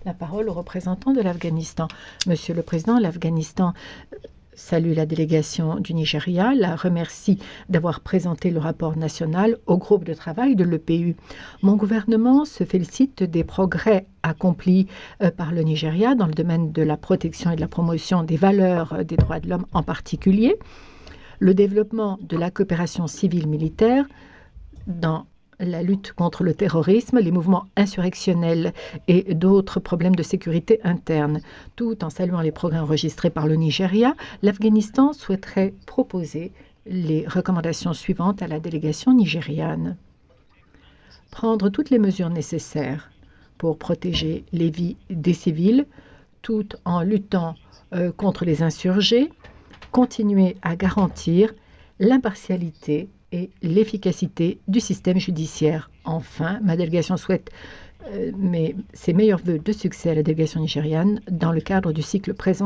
la parole au représentant de l'Afghanistan. Monsieur le Président, l'Afghanistan salue la délégation du Nigeria, la remercie d'avoir présenté le rapport national au groupe de travail de l'EPU. Mon gouvernement se félicite des progrès accomplis par le Nigeria dans le domaine de la protection et de la promotion des valeurs des droits de l'homme en particulier, le développement de la coopération civile-militaire dans la lutte contre le terrorisme, les mouvements insurrectionnels et d'autres problèmes de sécurité interne. Tout en saluant les progrès enregistrés par le Nigeria, l'Afghanistan souhaiterait proposer les recommandations suivantes à la délégation nigériane. Prendre toutes les mesures nécessaires pour protéger les vies des civils tout en luttant contre les insurgés, continuer à garantir l'impartialité et l'efficacité du système judiciaire. Enfin, ma délégation souhaite ses meilleurs vœux de succès à la délégation nigériane dans le cadre du cycle présent